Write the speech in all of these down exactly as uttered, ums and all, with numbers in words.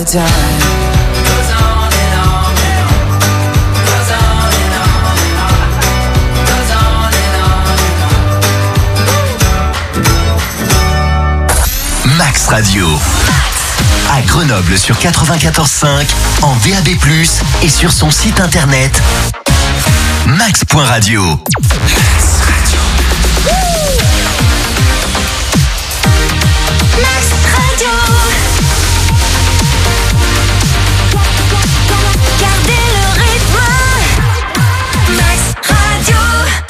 time. Goes on and on and on. Goes on and on and on. Goes on and on and on. Max Radio. À Grenoble sur quatre-vingt-quatorze cinq, en D A B plus, et sur son site internet max point radio. Max Radio. Max Radio. Gardez le rythme. Max Radio.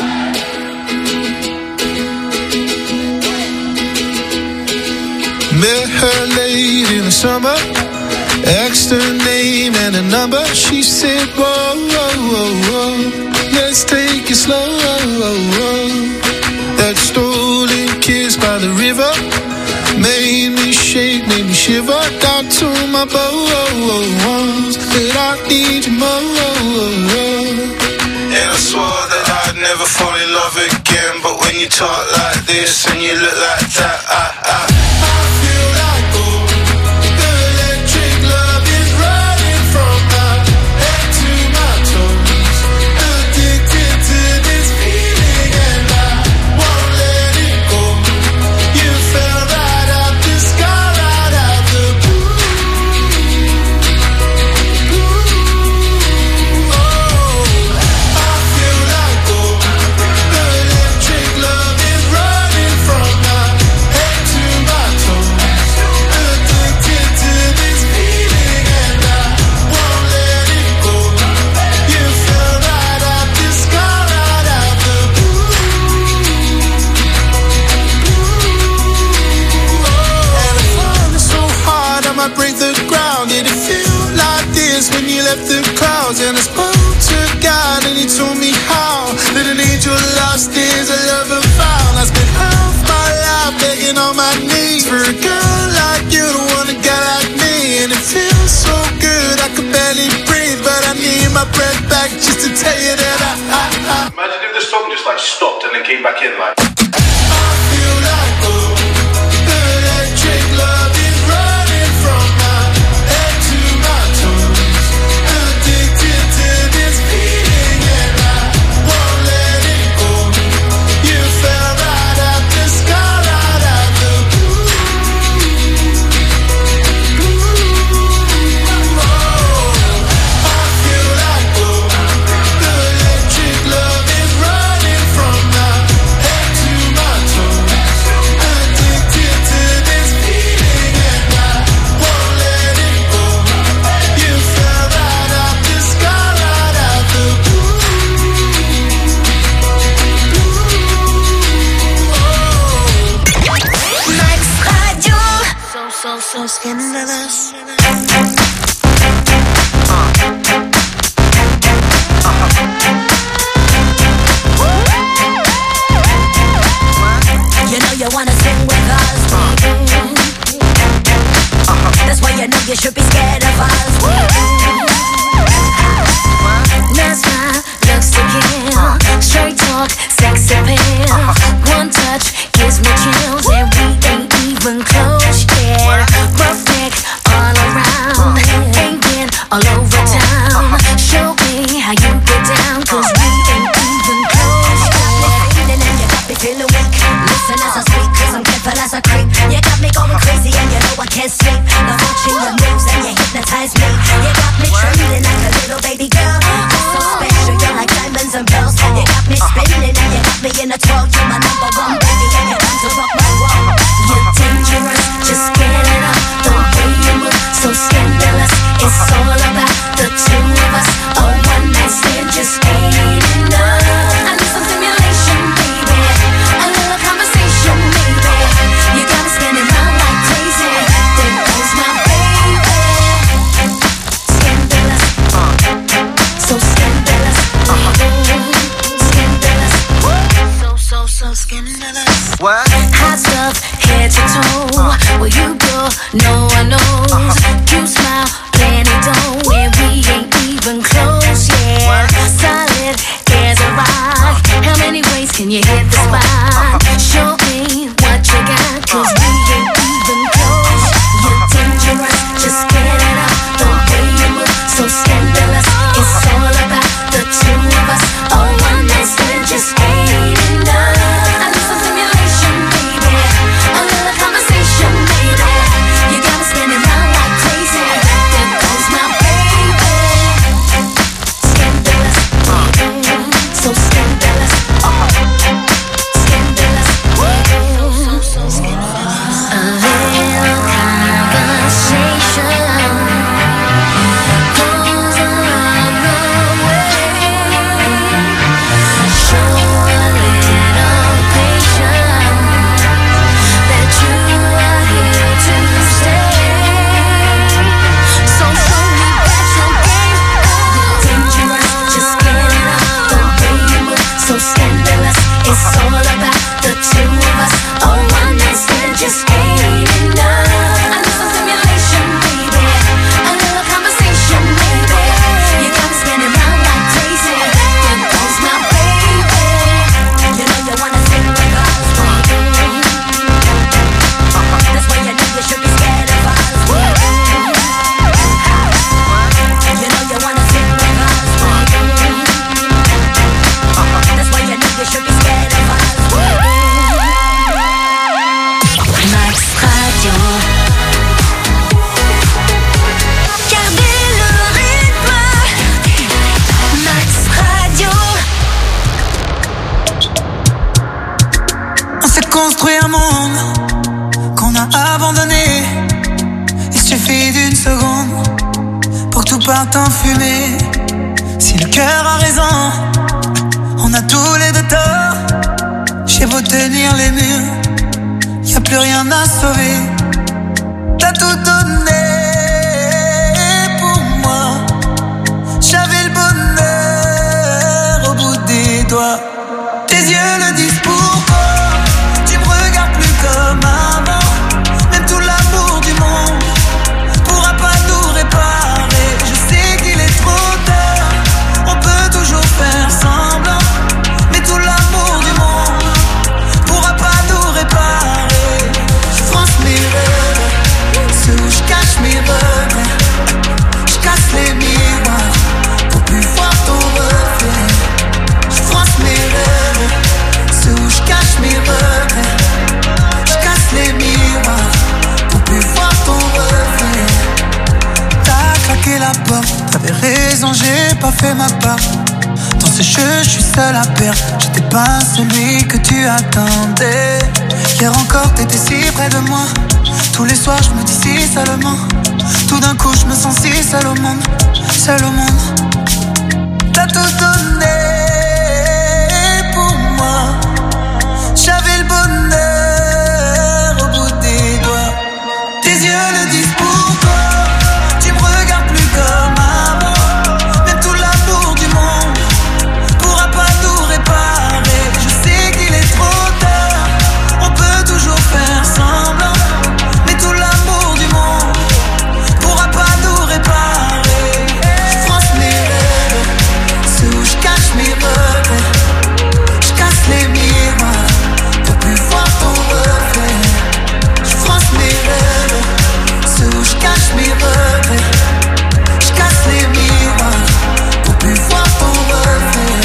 Met her late in the summer, asked her name and a number. She said, whoa, whoa, whoa, whoa, let's take it slow. That stolen kiss by the river made me shake, made me shiver. Down to my bones that I need you more. And I swore that I'd never fall in love again, but when you talk like this and you look like that, I, I break the ground. Did it feel like this when you left the clouds? And I spoke to God and he told me how that an angel lost is a lover found. I spent half my life begging on my knees for a girl like you to want a guy like me. And it feels so good I could barely breathe, but I need my breath back just to tell you that I, I, I Imagine if the song just like stopped and then came back in like I feel like oh, the electric love is running from my head to my toes. Addicted to this feeling and I won't let it go. You fell right out the sky, right out the blue. Oh, I feel like oh, the electric love is running from my head to my toes. Addicted to this feeling and I won't let it go. You fell right out the sky, right out the blue. Max Radio. So, so, so scandalous. You know you wanna sing with us. That's why you know you should be scared of us. That's my looks to kill. Straight talk, sex appeal. One touch gives me chills, and we ain't even close yet. Perfect all around, hanging all over town. Show me how you get down, 'cause we ain't even close yet. And you got me feeling weak. Listen as I speak, 'cause I'm careful as a creep. You got me going crazy, and you know I can't sleep. Now watching your moves, and you hypnotize me. You got me trembling like a little baby girl. You're so special, you're like diamonds and pearls. You got me spinning, and you got me in a twirl. You're my number one baby, and you're time to rock my world. You're dangerous, just get it up. The way you move, so scandalous. It's all about the two of us. A one night stand just ain't enough. I need some stimulation, baby. A little conversation, maybe. You got me spinning round like crazy. There goes my baby. Scandalous, so scandalous. Scandalous, so, so, so scandalous. What? Hot stuff, head to toe. Where you go, no one knows. You smile, plenty dough, and we ain't even close yet. Solid as a rock. How many ways can you hit the spot? Show me what you got, 'cause we ain't even close. You're dangerous, just get it up. construit un monde qu'on a abandonné. Il suffit d'une seconde pour que tout parte en fumée. Si le cœur a raison, on a tous les deux tort. J'ai beau tenir les murs, y a plus rien à sauver. T'as tout donné pour moi. J'avais le bonheur au bout des doigts. Tes yeux le disent pourquoi. Tu me regardes plus comme avant. Même tout l'amour du monde pourra pas tout réparer. Je sais qu'il est trop tard. On peut toujours faire semblant, mais tout l'amour du monde pourra pas tout réparer. Je France mes rêves, ceux où je cache mes regrets. Je casse les miroirs pour plus voir ton reflet. Je France mes rêves, ceux où je cache mes regrets. Je casse les miroirs pour plus voir ton reflet. T'as claqué la porte, t'avais raison, j'ai pas fait ma part. Dans ce jeu, je suis seul à perdre. J'étais pas celui que tu attendais. Hier encore, t'étais si près de moi. Tous les soirs, je me dis si seulement. Tout d'un coup, je me sens si seul au monde. Seul au monde. T'as tout donné pour moi. J'avais le bonheur au bout des doigts. Tes yeux le disent pourquoi. Tu me regardes plus comme avant. Même tout l'amour du monde pourra pas tout réparer. Je sais qu'il est trop tard. On peut toujours faire semblant, mais tout l'amour du monde pourra pas tout réparer. Je France mes rêves, ceux où je cache mes regrets. Je casse les miroirs pour plus voir ton reflet. Je France mes rêves, ceux où je cache mes regrets. Je casse les miroirs pour plus voir ton reflet.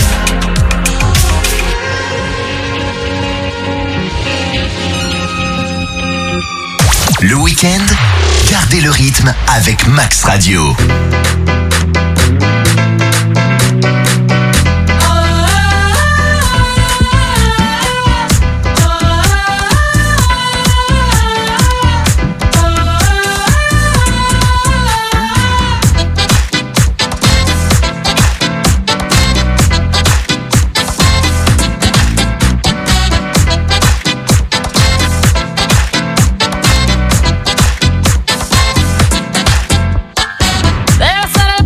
Le week-end, gardez le rythme avec Max Radio. They said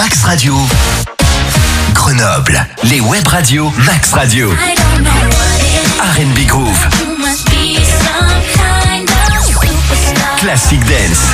Max Radio. Grenoble, les web radios Max Radio. I don't know what it R and B Groove, is. You must be some kind of superstar. Classic Dance,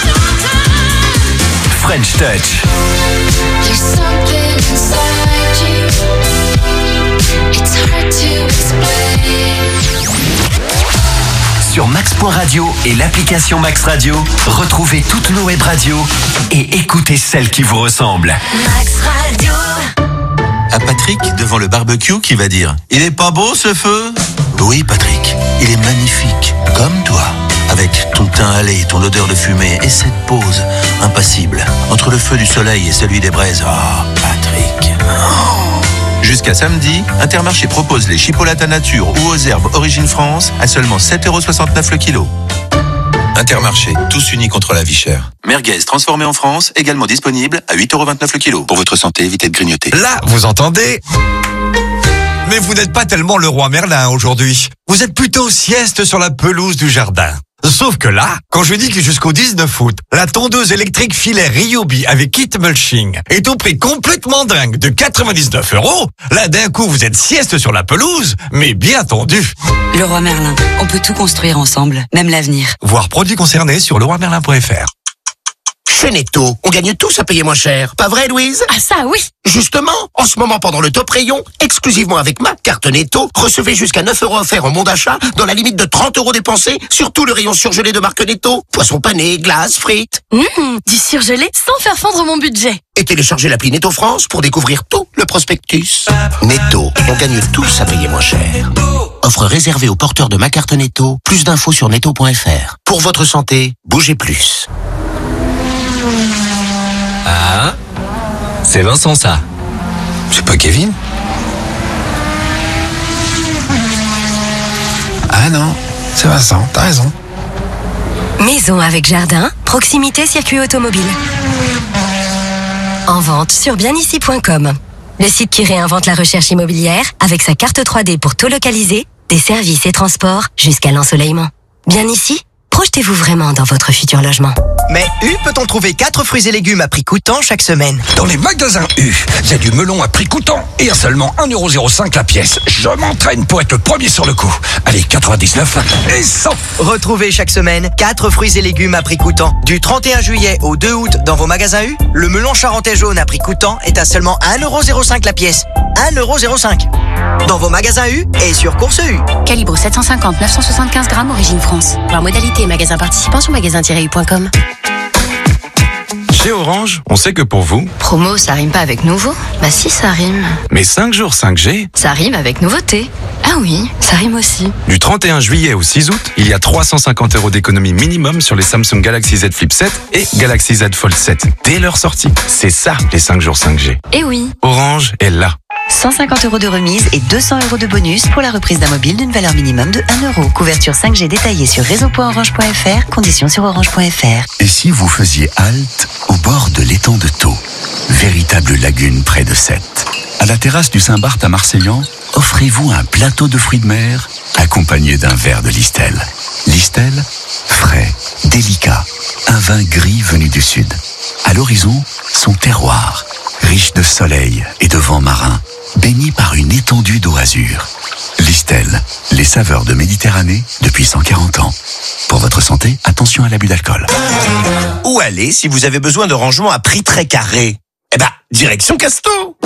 French Touch, There's something inside you. It's hard to explain. sur max point radio et l'application Max Radio, retrouvez toutes nos web radios et écoutez celles qui vous ressemblent. Max Radio. À Patrick, devant le barbecue, qui va dire « Il est pas beau ce feu ?» Oui, Patrick, il est magnifique, comme toi. Avec ton teint hâlé, ton odeur de fumée et cette pause impassible entre le feu du soleil et celui des braises. Oh, Patrick. Oh. Jusqu'à samedi, Intermarché propose les chipolatas nature ou aux herbes Origine France à seulement sept euros soixante-neuf le kilo. Intermarché, tous unis contre la vie chère. Merguez transformé en France, également disponible à huit euros vingt-neuf le kilo. Pour votre santé, évitez de grignoter. Là, vous entendez ? Mais vous n'êtes pas tellement le roi Merlin aujourd'hui. Vous êtes plutôt sieste sur la pelouse du jardin. Sauf que là, quand je dis que jusqu'au dix-neuf août, la tondeuse électrique filaire Ryobi avec kit mulching est au prix complètement dingue de quatre-vingt-dix-neuf euros, là d'un coup vous êtes sieste sur la pelouse, mais bien tendu. Le roi Merlin, on peut tout construire ensemble, même l'avenir. Voir produits concernés sur leroy merlin point f r. Chez Netto, on gagne tous à payer moins cher. Pas vrai, Louise? Ah ça, oui. Justement, en ce moment, pendant le top rayon, exclusivement avec ma carte Netto, recevez jusqu'à neuf euros offerts en bon d'achat dans la limite de trente euros dépensés sur tout le rayon surgelé de marque Netto. Poissons panés, glaces, frites. Mmh, du surgelé sans faire fondre mon budget. Et téléchargez l'appli Netto France pour découvrir tout le prospectus. Netto, on gagne tous à payer moins cher. Offre réservée aux porteurs de ma carte Netto. Plus d'infos sur netto point f r. Pour votre santé, bougez plus. Ah, c'est Vincent ça. C'est pas Kevin? Ah non, c'est Vincent, t'as raison. Maison avec jardin, proximité circuit automobile. En vente sur bien ici point com. Le site qui réinvente la recherche immobilière avec sa carte trois D pour tout localiser, des services et transports jusqu'à l'ensoleillement. Bien ici, projetez-vous vraiment dans votre futur logement. Mais U peut-on trouver quatre fruits et légumes à prix coûtant chaque semaine? Dans les magasins U, c'est du melon à prix coûtant et à seulement un euro zéro cinq la pièce. Je m'entraîne pour être le premier sur le coup. Allez, quatre-vingt-dix-neuf et cent. Retrouvez chaque semaine quatre fruits et légumes à prix coûtant. Du trente et un juillet au deux août dans vos magasins U, le melon charentais jaune à prix coûtant est à seulement un euro zéro cinq la pièce. un euro zéro cinq. Dans vos magasins U et sur Course U. Calibre sept cent cinquante neuf cent soixante-quinze grammes, origine France. Voir modalité et magasin participant sur magasin tiret u point com. Chez Orange, on sait que pour vous... Promo, ça rime pas avec nouveau? Bah si, ça rime. Mais cinq jours cinq G... Ça rime avec nouveauté. Ah oui, ça rime aussi. Du trente et un juillet au six août, il y a trois cent cinquante euros d'économie minimum sur les Samsung Galaxy Z Flip sept et Galaxy Z Fold sept. Dès leur sortie. C'est ça, les cinq jours cinq G. Eh oui. Orange est là. cent cinquante euros de remise et deux cents euros de bonus pour la reprise d'un mobile d'une valeur minimum de un euro. Couverture cinq G détaillée sur réseau point orange point f r. Conditions sur orange point f r. Et si vous faisiez halte au bord de l'étang de Thau, véritable lagune près de Sète? À la terrasse du Saint-Barth à Marseillan, offrez-vous un plateau de fruits de mer accompagné d'un verre de Listel. Listel, frais, délicat, un vin gris venu du sud. À l'horizon, son terroir, riche de soleil et de vent marin, baigné par une étendue d'eau azur. Listel, les saveurs de Méditerranée depuis cent quarante ans. Pour votre santé, attention à l'abus d'alcool. Où aller si vous avez besoin de rangement à prix très carré? Eh ben, direction Casto.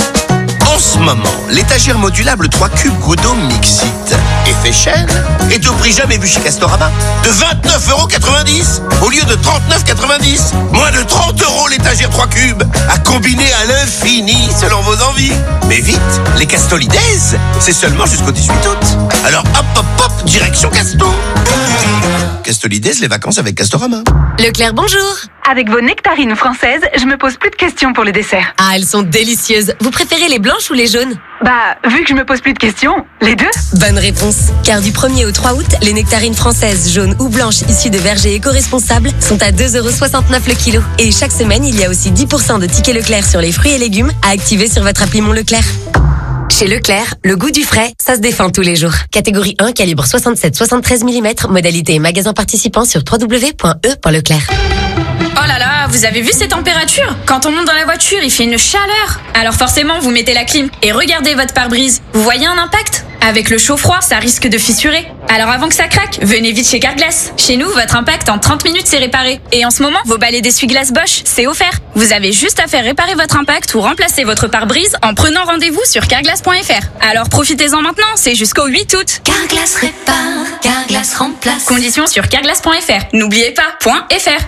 En ce moment, l'étagère modulable trois cubes Godot Mixit effet chaîne est au prix jamais vu chez Castorama de vingt-neuf euros quatre-vingt-dix au lieu de trente-neuf euros quatre-vingt-dix. Moins de trente euros l'étagère trois cubes à combiner à l'infini selon vos envies. Mais vite, les Castolides, c'est seulement jusqu'au dix-huit août. Alors hop hop hop, direction Casto. Castolides, les vacances avec Castorama. Leclerc, bonjour. Avec vos nectarines françaises, je me pose plus de questions pour le dessert. Ah, elles sont délicieuses. Vous préférez les blanches ou les jaunes? Bah, vu que je me pose plus de questions, les deux. Bonne réponse. Car du premier au trois août, les nectarines françaises, jaunes ou blanches issues de vergers éco-responsables sont à deux euros soixante-neuf le kilo. Et chaque semaine, il y a aussi dix pour cent de tickets Leclerc sur les fruits et légumes à activer sur votre appli Mon Leclerc. Chez Leclerc, le goût du frais, ça se défend tous les jours. Catégorie un, calibre soixante-sept soixante-treize millimètres, modalité et magasin participant sur w w w point e point leclerc. Oh là là, vous avez vu ces températures? Quand on monte dans la voiture, il fait une chaleur. Alors forcément, vous mettez la clim et regardez votre pare-brise. Vous voyez un impact? Avec le chaud froid, ça risque de fissurer. Alors avant que ça craque, venez vite chez Carglass. Chez nous, votre impact en trente minutes c'est réparé. Et en ce moment, vos balais d'essuie-glace Bosch, c'est offert. Vous avez juste à faire réparer votre impact ou remplacer votre pare-brise en prenant rendez-vous sur carglass point f r. Alors profitez-en maintenant, c'est jusqu'au huit août. Carglass répare, Carglass remplace. Conditions sur carglass point f r. N'oubliez pas, .fr.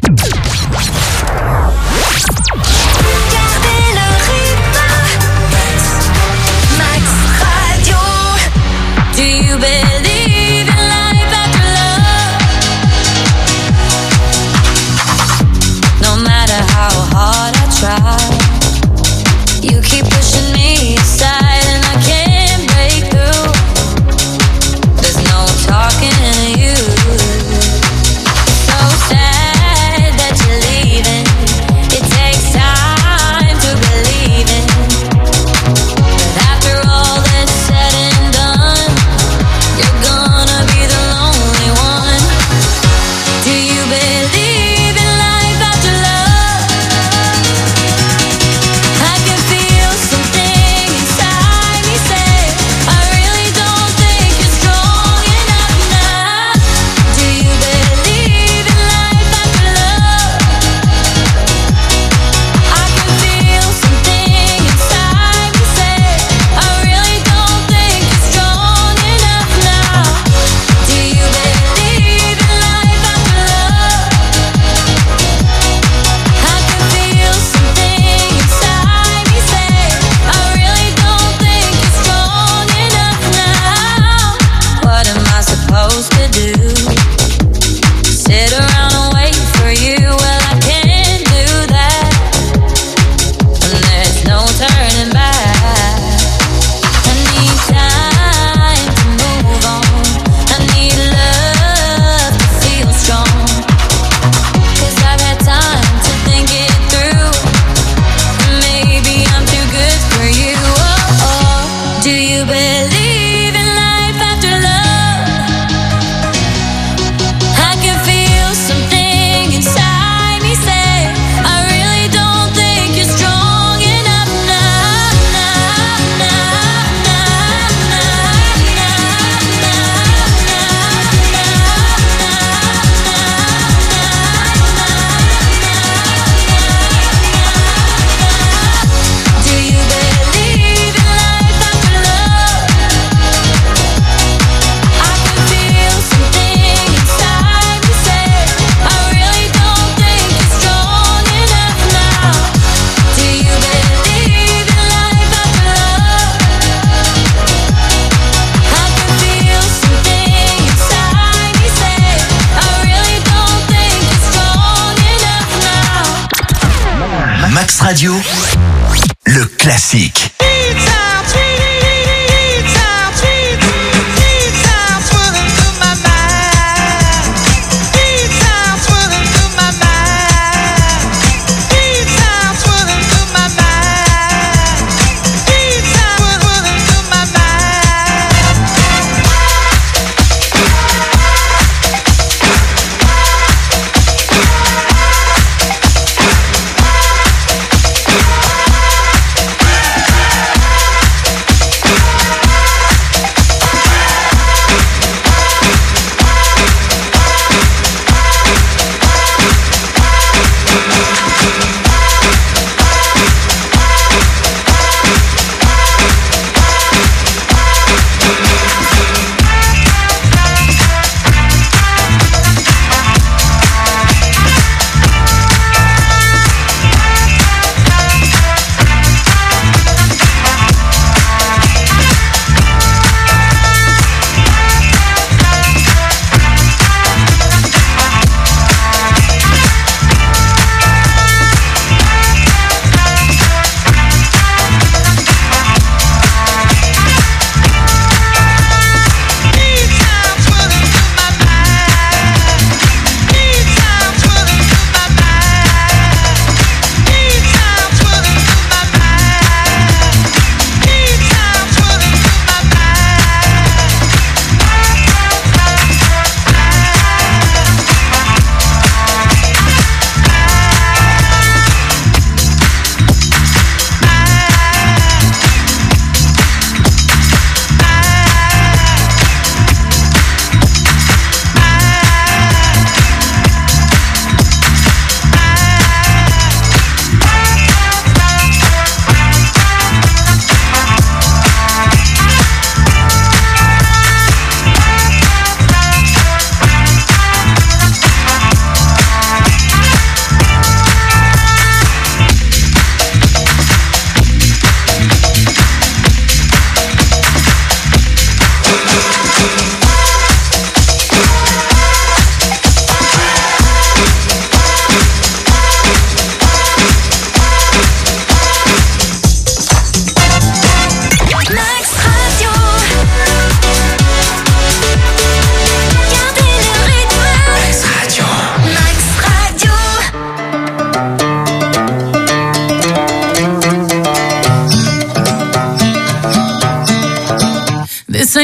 Do you believe in life after love? No matter how hard I try, you keep pushing me aside and I can't break through. There's no talking to you. So sad that you're leaving. It takes time to believe in. But after all that's said and done, you're gonna be the lonely one. Do you believe in life after love? I can feel something inside me say, I really don't think you're strong enough now. Do you believe in life after love? I can feel something inside me say, I really don't think you're strong enough now. Do you believe in life after love? I can feel something inside me say, I really don't think you're strong enough now. What am I supposed to do? Sit around and wait for you? Well, I can't do that. And there's no turning back. I need time to move on. I need love to feel strong. Cause I've had time to think it through. Maybe I'm too good for you. Oh, oh. Do you believe in life after love? I can feel something inside me say, I really don't think you're strong enough now. Now, now, now, Do you believe in life after love? I can feel something inside me say, I really don't think you're strong enough now. Do you believe in life after love? I can feel something inside me say, I really don't think you're strong enough now. Max Radio, le classique.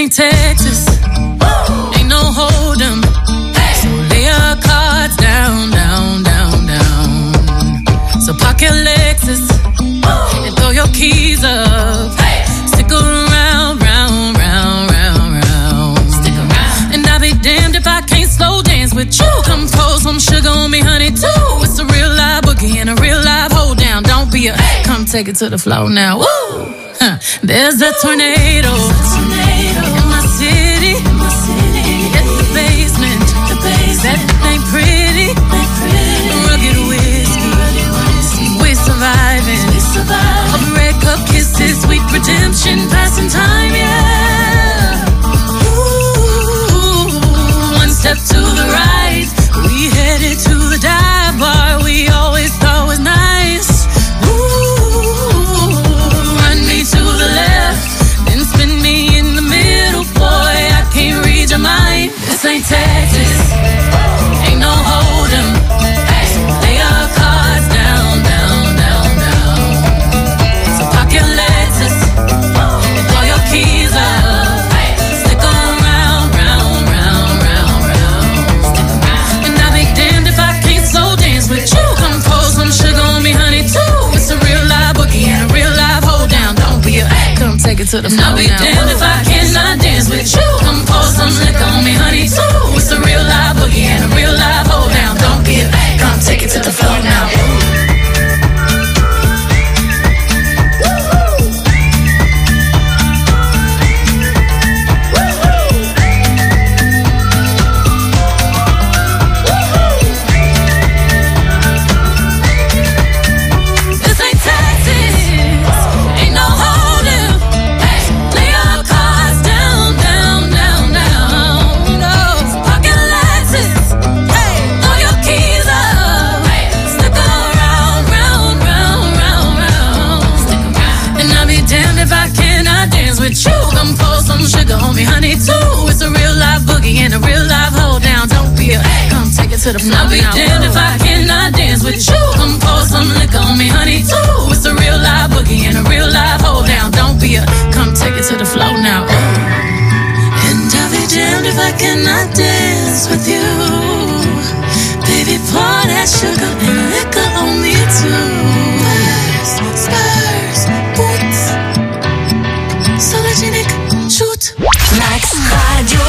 ain't Texas. Ain't no hold 'em. So lay your cards down, down, down, down. So park your Lexus and throw your keys up. Stick around, round, round, round, round. Stick around. And I'll be damned if I can't slow dance with you. Come pour some sugar on me, honey, too. It's a real live boogie and a real live hold down. Don't be a come take it to the floor now. Woo! Huh. There's a tornado in my city. At the basement, that ain't pretty. Rugged whiskey, we're surviving. A red cup kisses, sweet redemption, passing time, yeah. Ooh, one step to the right, we headed to the dive bar we always thought was nice. Ooh, run me to the left, then spin me in the middle, boy, I can't read your mind. This ain't Texas, ain't no hold 'em. Lay your cards down, down, down, down. So park your Lexus and throw your keys up. Stick around, round, round, round, round. And I'll be damned if I can't slow dance with you. Come pour some sugar on me, honey, too. It's a real live boogie and a real live hold down. Don't be a come take it to the floor. I'll be damned if I cannot dance with you. Come pour some liquor on me, honey, too. It's a real live boogie and a real live hold down. Don't be a come take it to the floor now. This ain't Texas, ain't no hold 'em. Lay your cards down, down, down, down. No, pocket Lexus, hey, throw your keys up. Stick around, round, round, round, round. And I'll be damned if I cannot dance with you. Come pour some sugar on me, honey, too. It's a real live boogie and a real live hold down. Don't be a come take it to the floor. I'll be damned if I cannot dance with you. Come pour some liquor on me, honey, too. It's a real live boogie and a real live hold down. Don't be a come take it to the floor now. And I'll be damned if I cannot dance with you. Baby, pour that sugar and liquor on me too. Spurs, spurs, boots. Sologenic, shoot. Max Radio.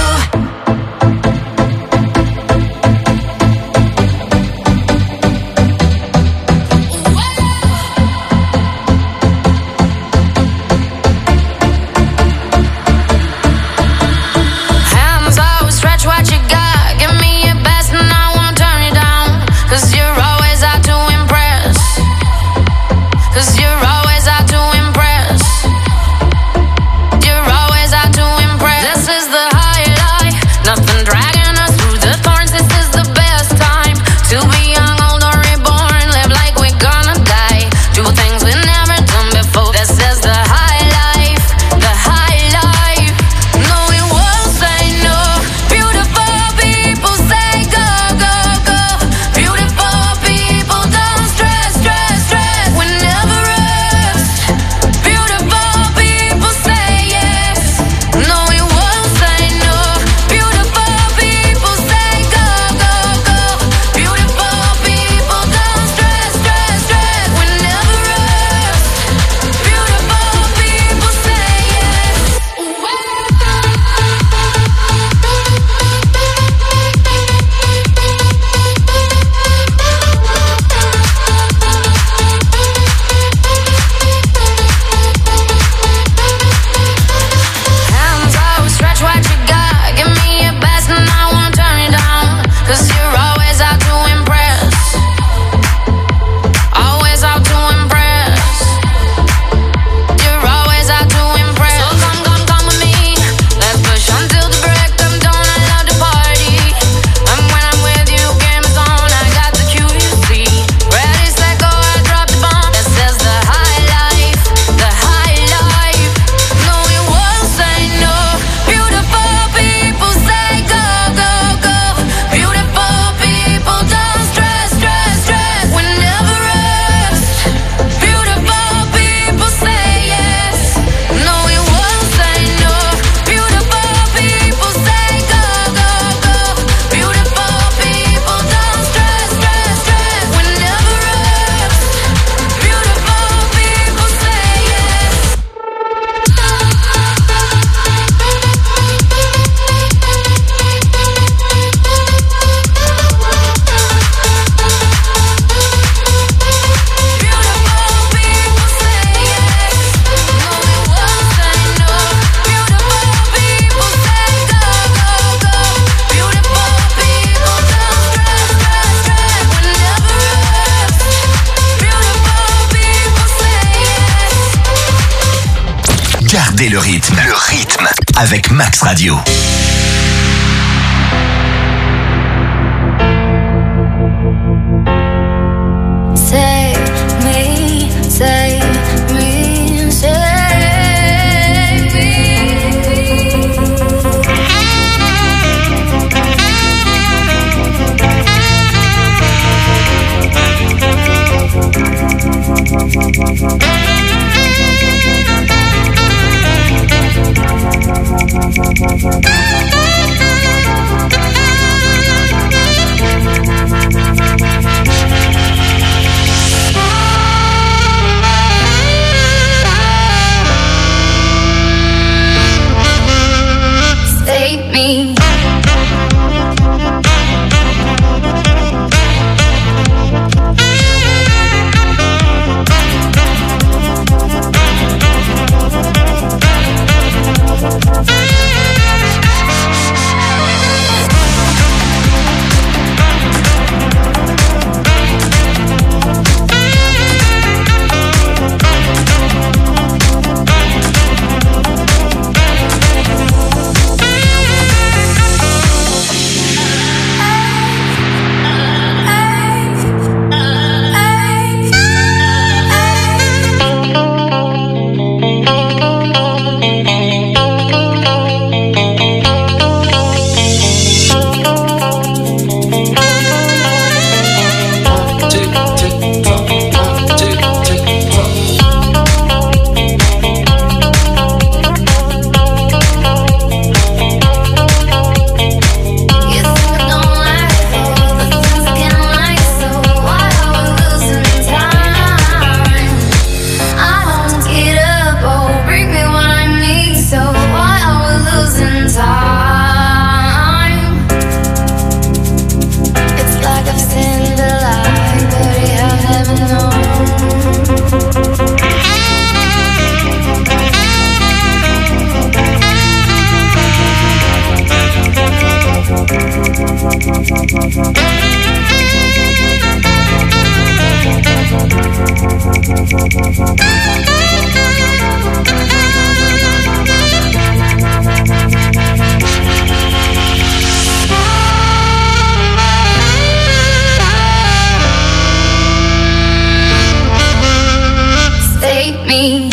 Sentez le rythme. Le rythme avec Max Radio. Save me, save me, save Save me. Save me.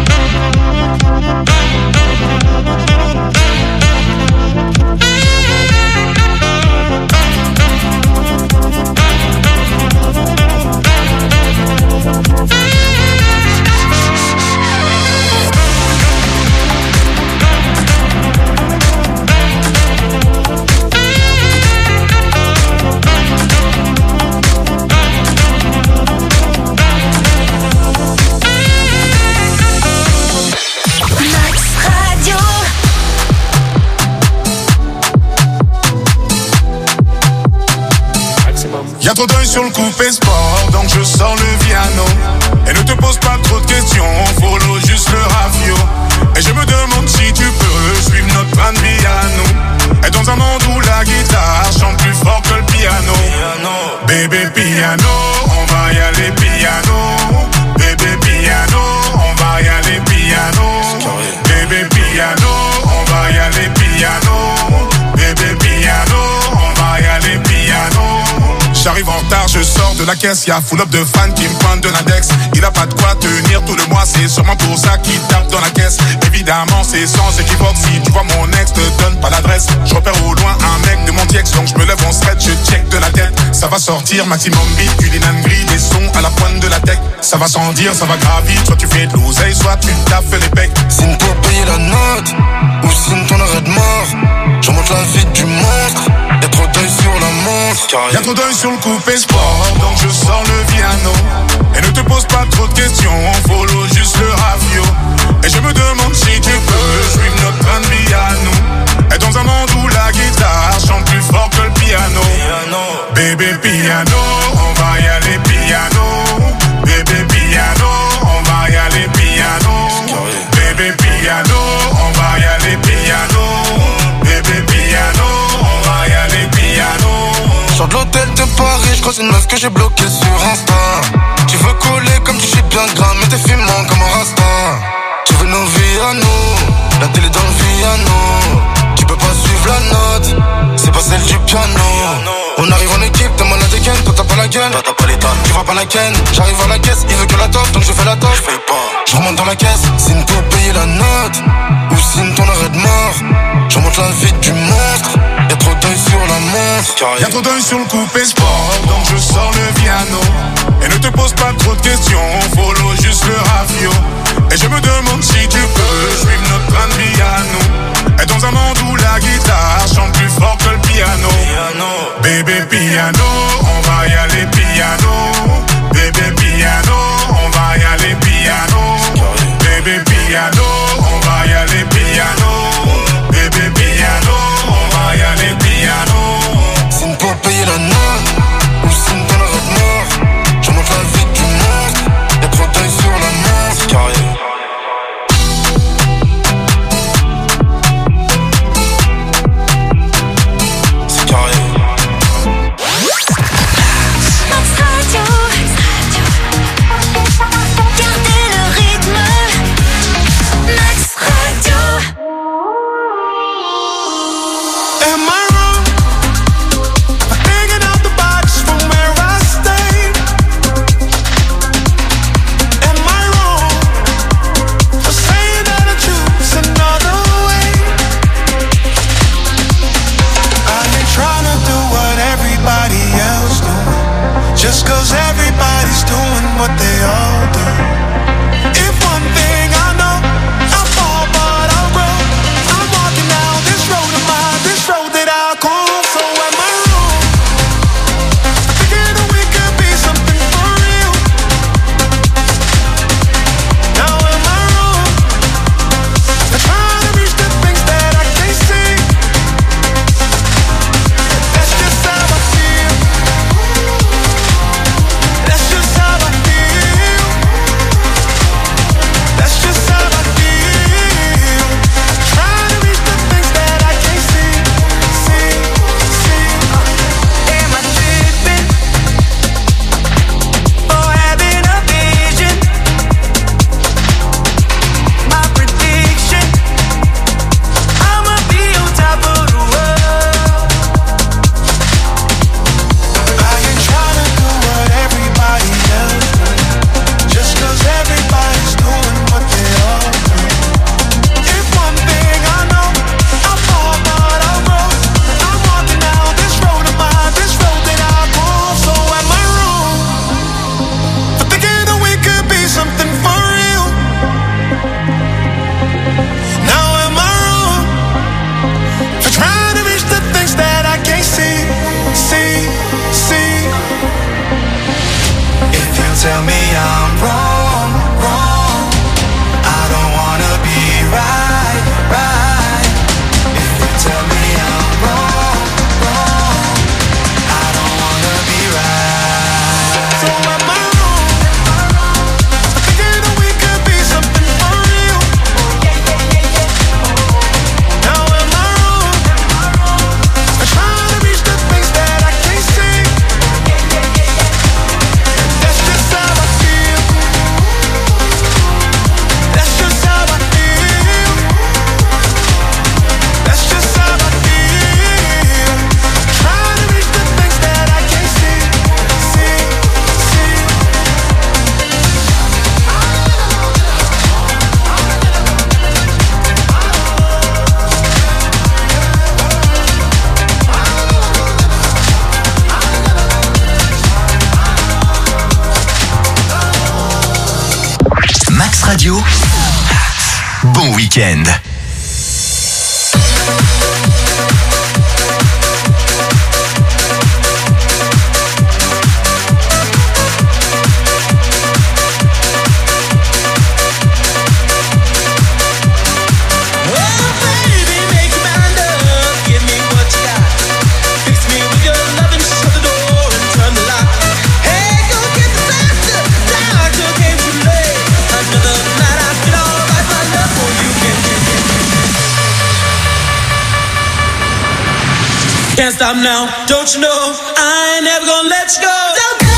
Y'a trop d'œil sur le coupé sport, donc je sors le piano. Et ne te pose pas trop de questions, follow juste le rafio. Et je me demande si tu peux suivre notre plan de piano. Et dans un monde où la guitare chante plus fort que le piano. Bébé piano, on va y aller piano. Bébé piano, on va y aller piano. Bébé piano, on va y aller piano. Bébé piano, on va y aller piano. J'arrive en retard, je sors de la caisse, y'a full up de fans qui me pointent de l'index. Il a pas de quoi tenir tout le mois, c'est sûrement pour ça qu'il tape dans la caisse. Évidemment, c'est sans équivoque, si tu vois mon ex, te donne pas l'adresse. Je repère au loin un mec de mon ex, donc je me lève en stretch, je check de la tête. Ça va sortir, maximum beat, culinane gris, des sons à la pointe de la tech. Ça va sans dire, ça va gravir, soit tu fais de l'oseille, soit tu taffes les pecs. Signe pour payer la note, ou signe ton arrêt de mort. Je remonte la vie du monstre, y'a trop d'œil sur la montre. Y'a trop d'œil sur le coupé sport, donc je sors le piano. Et ne te pose pas trop de questions, follow juste le rafio. Et je me demande si tu peux suivre notre plan de piano. Et dans un monde où la guitare chante plus fort que le piano. Bébé piano, on va y aller piano. Bébé piano, on va y aller piano. Bébé piano, on va y aller piano. Bébé piano, on va y aller piano. Sors de l'hôtel de Paris, je croise une meuf que j'ai bloquée sur Insta. Tu veux coller comme tu chies bien gras, mais t'es fumant comme un rasta. Tu veux nos vies à nous, la télé dans le piano. Tu peux pas suivre la note, c'est pas celle du piano. On arrive en équipe, t'es malade again, toi t'as pas la gueule, toi t'as pas les tonnes, tu vas pas la ken. J'arrive à la caisse, il veut que la toffe, donc je fais la toffe. J'paye pas, je remonte dans la caisse, signe pour payer la note, ou signe ton arrêt de mort. Je remonte la vie du monstre, y'a trop d'œil sur la montre. Y'a trop d'œil sur le coupé sport, donc je sors le piano. Et ne te pose pas trop de questions, follow juste le rafio. Et je me demande si tu peux suivre notre train de vie à nous. Et dans un monde où la guitare chante plus fort que le piano. Bébé piano, on va y aller piano. Bébé piano, on va y aller piano. Bébé piano, on va y aller piano. Bébé piano, on va y aller piano. Signe pour payer la note, ou signe ton arrêt de mort. Je monte la vie du monstre, y'a trop d'œil sur la montre. Carré. Just cause everybody's doing what they all do. If one thing I know, I fall but I'll grow. I'm walking down this road of mine, this road that I call. So am I wrong? Thinking that we could be something for real. Now am I wrong? I'm trying to reach the things that I can't see. That's just how I feel. That's just how I feel. That's just how I feel. Trying to reach the things that I can't see, see, see. Am I tripping or having a vision? My prediction, I'ma be on top of the world. I ain't trying to do what everybody else do, just cause everybody's doing what they all do. If one thing I know, I fall but I'll grow. I'm walking down this road of mine, this road that I call. So am I wrong for thinking that we could be something for real? Now am I wrong for trying to reach the things that I can't see, see, see? If you tell me I'm wrong, wrong, I don't wanna be right, right. If you tell me I'm wrong, wrong, I don't wanna be right. So am I wrong for thinking that we could be something for real? Now am I wrong for trying to reach the things that I can't see? That's just how I feel. That's just how I feel. That's just how I feel. Trying to reach the things that I can't see, see, see. Max Radio, bon week-end. Can't stop now, don't you know? I ain't never gonna let you go. Don't go!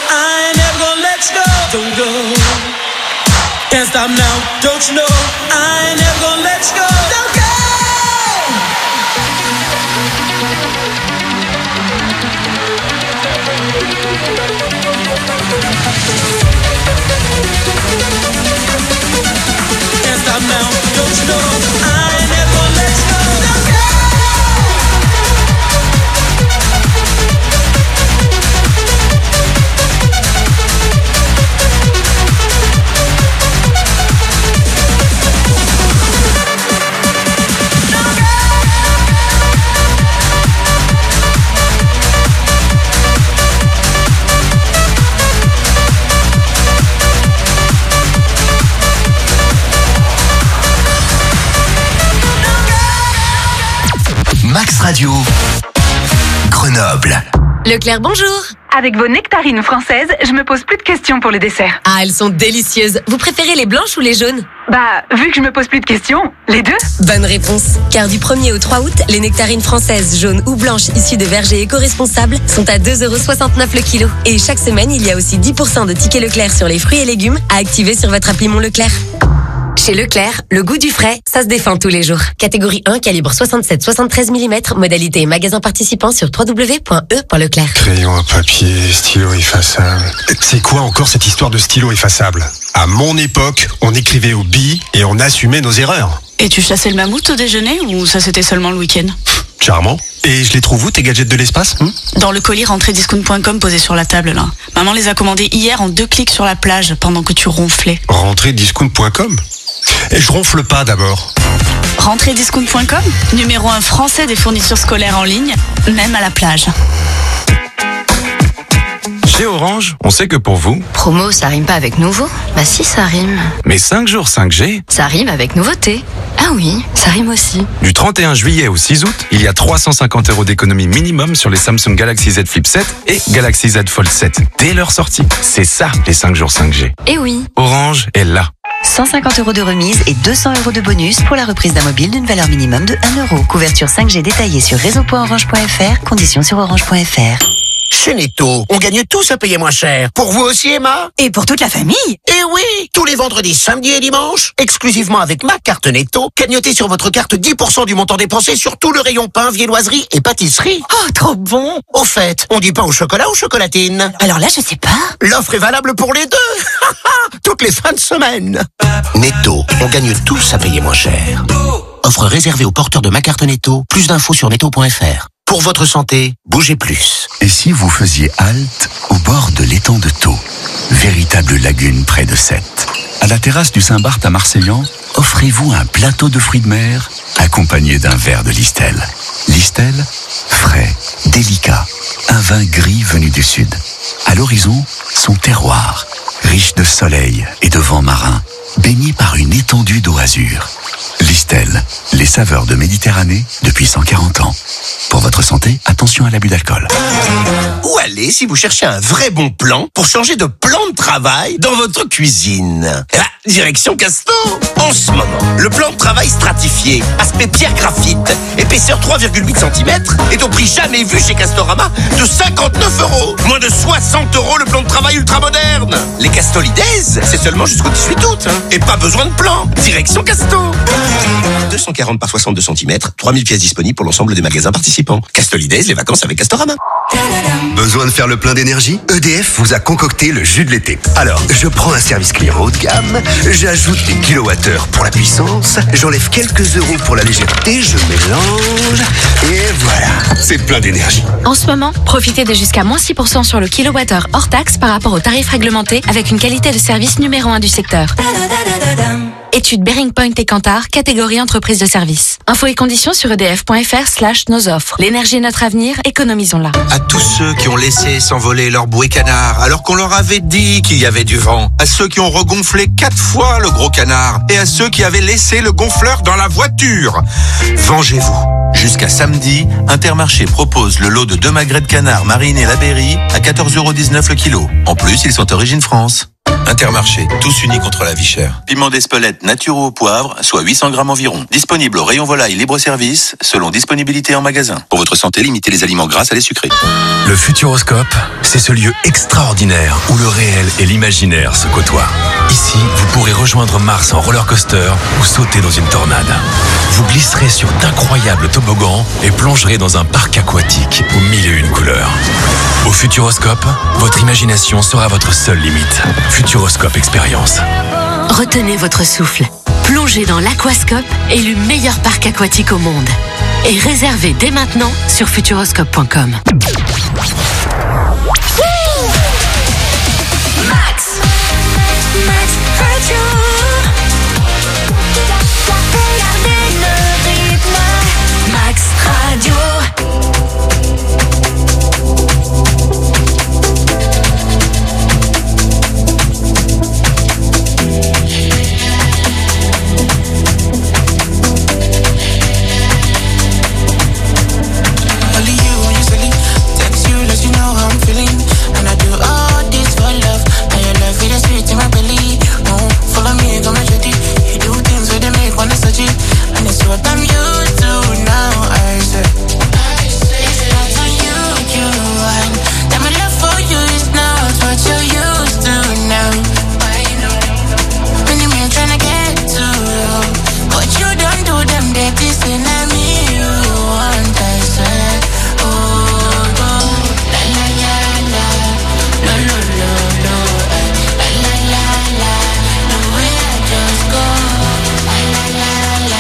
I ain't never gonna let you go. Don't go. Can't stop now, don't you know? I ain't never gonna let you go. Don't go. Can't stop now, don't you know? I ain't never gonna let you go. Don't go. Max Radio, Grenoble. Leclerc, bonjour. Avec vos nectarines françaises, je me pose plus de questions pour le dessert. Ah, elles sont délicieuses. Vous préférez les blanches ou les jaunes? Bah, vu que je me pose plus de questions, les deux. Bonne réponse. Car du premier au trois août, les nectarines françaises jaunes ou blanches issues de vergers éco-responsables sont à deux euros soixante-neuf le kilo. Et chaque semaine, il y a aussi dix pour cent de tickets Leclerc sur les fruits et légumes à activer sur votre appli Mon Leclerc. Chez Leclerc, le goût du frais, ça se défend tous les jours. Catégorie un, calibre soixante-sept soixante-treize millimètres, modalité et magasin participant sur w w w point e point leclerc. Crayon à papier, stylo effaçable. C'est quoi encore cette histoire de stylo effaçable? À mon époque, on écrivait au billes et on assumait nos erreurs. Et tu chassais le mammouth au déjeuner ou ça c'était seulement le week-end? Charmant. Et je les trouve où, tes gadgets de l'espace hein? Dans le colis rentrée discount point com posé sur la table là. Maman les a commandés hier en deux clics sur la plage pendant que tu ronflais. rentrée discount point com? Et je ronfle pas d'abord. rentrée discount point com, numéro un français des fournitures scolaires en ligne, même à la plage. Chez Orange, on sait que pour vous... Promo, ça rime pas avec nouveau? Bah si, ça rime. Mais cinq jours cinq G... Ça rime avec nouveauté. Ah oui, ça rime aussi. Du trente et un juillet au six août, il y a trois cent cinquante euros d'économie minimum sur les Samsung Galaxy Z Flip sept et Galaxy Z Fold sept. Dès leur sortie. C'est ça, les cinq jours cinq G. Eh oui. Orange est là. cent cinquante euros de remise et deux cents euros de bonus pour la reprise d'un mobile d'une valeur minimum de un euro. Couverture cinq G détaillée sur réseau point orange point f r. Conditions sur orange point f r. Chez Netto, on gagne tous à payer moins cher. Pour vous aussi, Emma? Et pour toute la famille? Eh oui! Tous les vendredis, samedis et dimanches, exclusivement avec ma carte Netto, cagnotez sur votre carte dix pour cent du montant dépensé sur tout le rayon pain, viennoiserie et pâtisserie. Oh, trop bon! Au fait, on dit pain au chocolat ou chocolatine? Alors là, je sais pas. L'offre est valable pour les deux! Toutes les fins de semaine. Netto, on gagne tous à payer moins cher. Offre réservée aux porteurs de ma carte Netto. Plus d'infos sur netto point f r. Pour votre santé, bougez plus. Et si vous faisiez halte au bord de l'étang de Thau, véritable lagune près de Sète? À la terrasse du Saint-Barth à Marseillan, offrez-vous un plateau de fruits de mer accompagné d'un verre de Listel. Listel, frais, délicat, un vin gris venu du sud. À l'horizon, son terroir, riche de soleil et de vent marin, baigné par une étendue d'eau azur. Listel, les saveurs de Méditerranée depuis cent quarante ans. Pour votre santé, attention à l'abus d'alcool. Où aller si vous cherchez un vrai bon plan pour changer de plan de travail dans votre cuisine? Eh ben, direction Casto. En ce moment, le plan de travail stratifié, aspect pierre graphite, épaisseur trois virgule huit centimètres, est au prix jamais vu chez Castorama de cinquante-neuf euros. Moins de soixante euros le plan de travail ultra moderne. Les Castolides, c'est seulement jusqu'au dix-huit août. Hein. Et pas besoin de plan. Direction Casto. deux cent quarante par soixante-deux centimètres, trois mille pièces disponibles pour l'ensemble des magasins participants. Castolides, les vacances avec Castorama. Besoin de faire le plein d'énergie? E D F vous a concocté le jus de l'été. Alors, je prends un service client haut de gamme, j'ajoute des kilowattheures pour la puissance, j'enlève quelques euros pour la légèreté, je mélange, et voilà, c'est plein d'énergie. En ce moment, profitez de jusqu'à moins six pour cent sur le kilowattheure hors taxe par rapport au tarif réglementé avec une qualité de service numéro un du secteur. Étude Bearing Point et Kantar, catégorie entreprise de service. Infos et conditions sur edf.fr slash nos offres. L'énergie est notre avenir, économisons-la. À tous ceux qui ont laissé s'envoler leur bouée canard alors qu'on leur avait dit qu'il y avait du vent. À ceux qui ont regonflé quatre fois le gros canard. Et à ceux qui avaient laissé le gonfleur dans la voiture. Vengez-vous. Jusqu'à samedi, Intermarché propose le lot de deux magrets de canard marinés la Berry à quatorze euros dix-neuf le kilo. En plus, ils sont origine France. Intermarché, tous unis contre la vie chère. Piment d'Espelette naturo au poivre, soit huit cents grammes environ. Disponible au rayon volaille libre-service, selon disponibilité en magasin. Pour votre santé, limitez les aliments gras à les sucrés. Le Futuroscope, c'est ce lieu extraordinaire où le réel et l'imaginaire se côtoient. Ici, vous pourrez rejoindre Mars en roller coaster ou sauter dans une tornade. Vous glisserez sur d'incroyables toboggans et plongerez dans un parc aquatique aux mille et une couleurs. Au Futuroscope, votre imagination sera votre seule limite. Futuroscope Expérience. Retenez votre souffle. Plongez dans l'Aquascope, élu meilleur parc aquatique au monde. Et réservez dès maintenant sur futuroscope point com. Max, Max Radio. Gardez le rythme. Max Radio. What I'm used to now, I say it's not on you, you want. That my love for you is not what you're used to now. I know. Many men tryna get to you, but you don't do them dirty, say not me you want, I say. Oh, oh, la la la la, lo lo lo lo, la la la la, the way I just go, la la la la.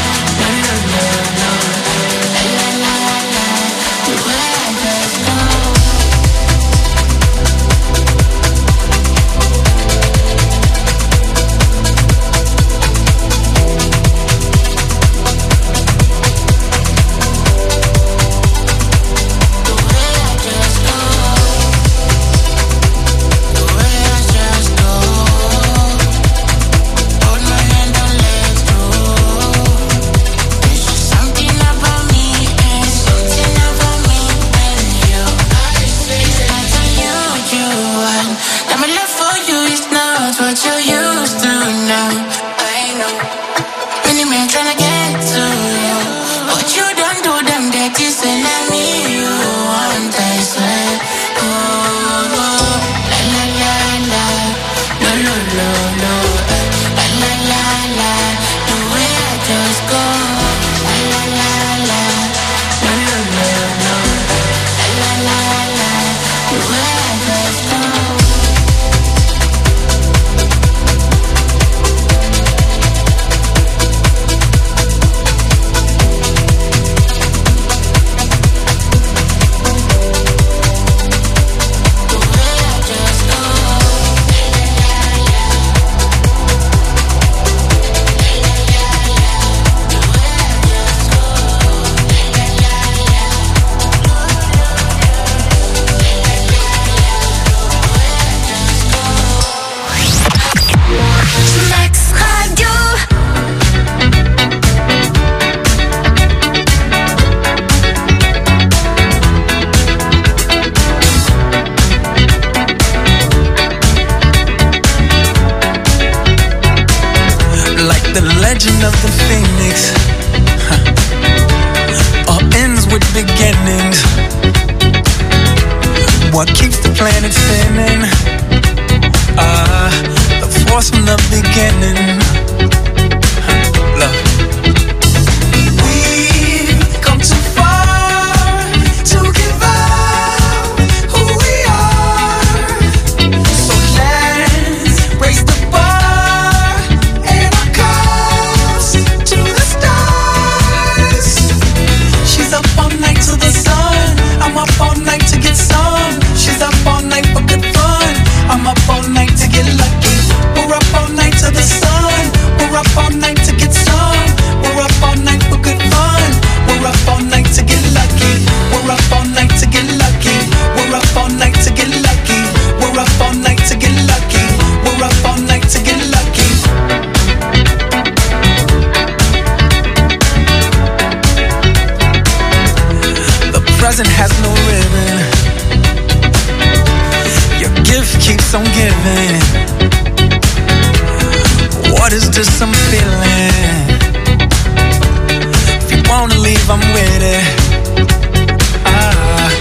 legend of the phoenix, huh. All ends with beginnings. What keeps the planet spinning? Ah, uh, the force from the beginning. Huh. Love. We've come too far to give up who we are. So let's raise the bar and our cups to the stars. She's up all night to the sun. I'm up all night to get some. She's up all night for good fun. I'm up all night to get lucky. We're up all night to the sun. We're up all night to get some. We're up all night for good fun. We're up all night to get lucky. We're up all night to get lucky. We're up all night to get lucky. We're up all night to get lucky. We're up all night to get lucky. The present has no ribbon. Your gift keeps on giving. What is this I'm feeling? If you wanna leave, I'm with it. Ah.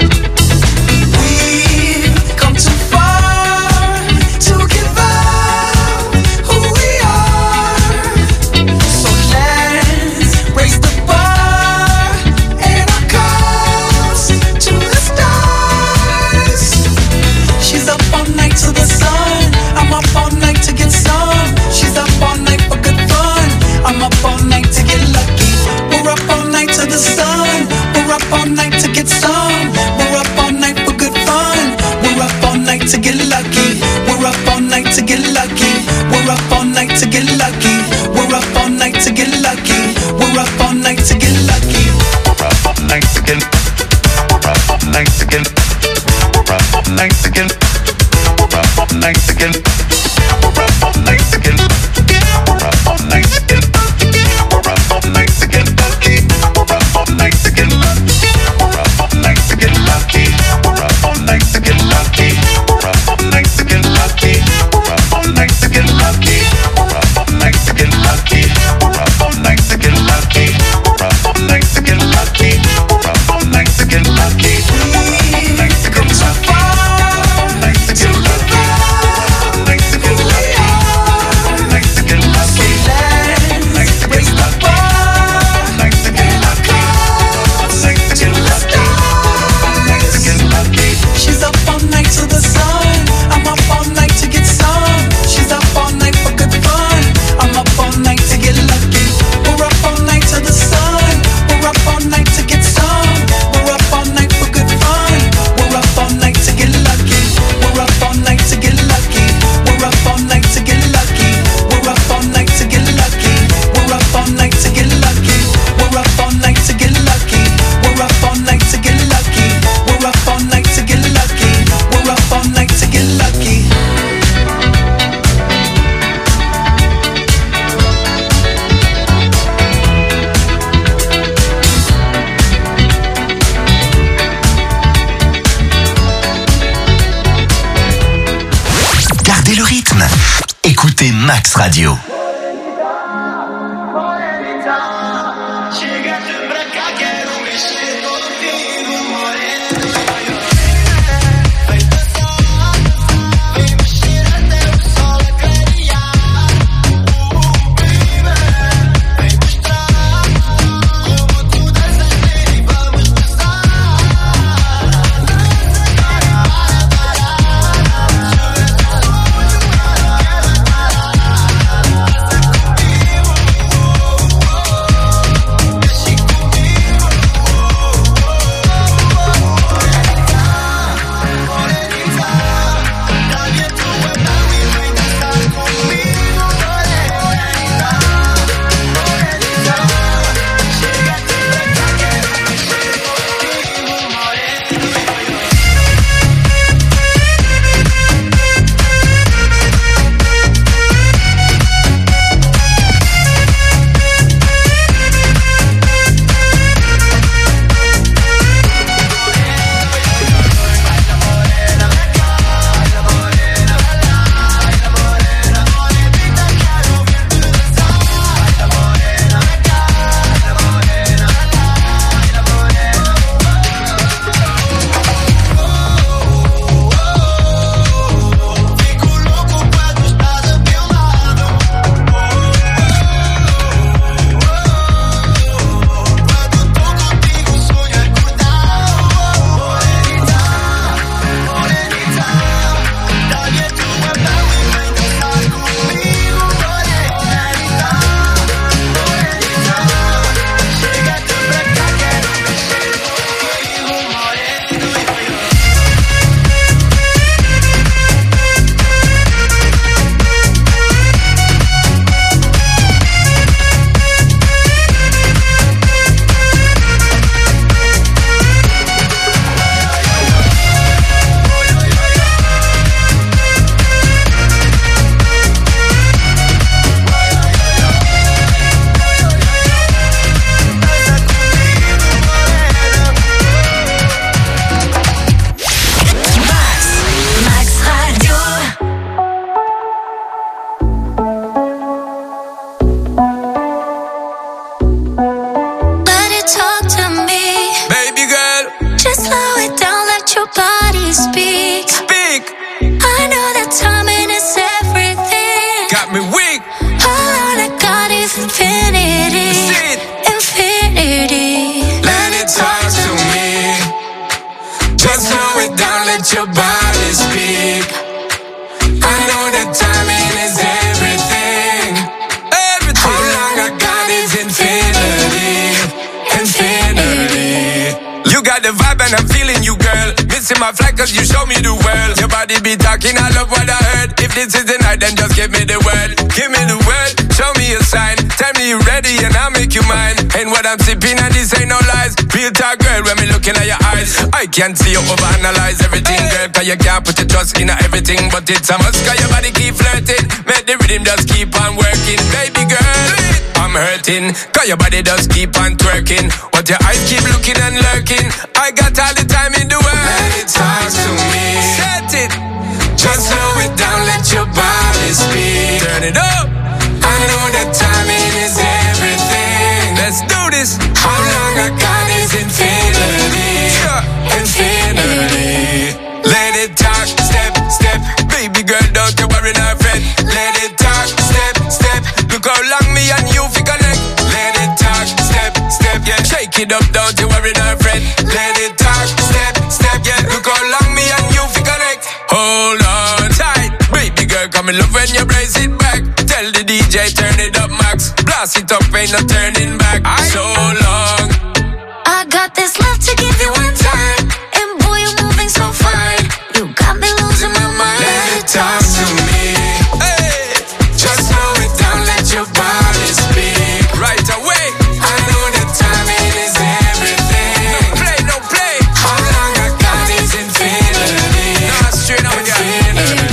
We've come too far to give up who we are. So let's raise the bar and our cups to the stars. She's up all night to the sun. I'm up all night to get some. She's up all night for good fun. I'm up all night to get lucky. We're up all night to the sun. We're up all night to get some. We're up all night for good fun. We're up all night to get lucky. We're up all night to get lucky. We're up all night to get lucky. We're up all night to get lucky. We're up all night to get lucky. We're up all night to get. We're up all night to get. We're up all night to get. We're up all night to get. We're up all night to get. We're up all night to get. We're up all night to get lucky. We're up all night to get lucky. We're up all night to get lucky. We're up all night to get lucky. We're up all night to get lucky. We're up all night to get lucky. We're up all night to get lucky. We're up all night to get lucky. We're up all night to get lucky. We're up all night to get lucky. We're up all night to get lucky. Écoutez Max Radio. when I'm feeling you, girl. Missing my flight cause you show me the world. Your body be talking, I love what I heard. If this is the night, then just give me the word. Give me the word, show me a sign. Tell me you ready and I'll make you mine. Ain't what I'm sipping and this ain't no lies. Real talk, girl, when me looking at your eyes. I can't see you overanalyze everything, girl. Cause you can't put your trust in everything. But it's a must cause your body keep flirting. Make the rhythm just keep on working. Baby girl, I'm hurting. Cause your body just keep on twerking. But your eyes keep looking and lurking. I got all the time in the world. Let it talk to me. Set it. Just slow it down, let your body speak. Turn it up. I know that timing is everything. Let's do this. How long I got is infinity. Infinity. Let it talk, step, step. Baby girl, don't you worry, not fret. Let it talk, step, step. Look how long me and you fi connect. Let it talk, step, step. Yeah, shake it up, don't you worry, not fret. Let it talk, step, step. Yeah, look how long me and you fi connect. Hold on tight, baby girl, come in love when you brace it back. Tell the D J turn it up max. Blast it up, ain't no turning back. So long.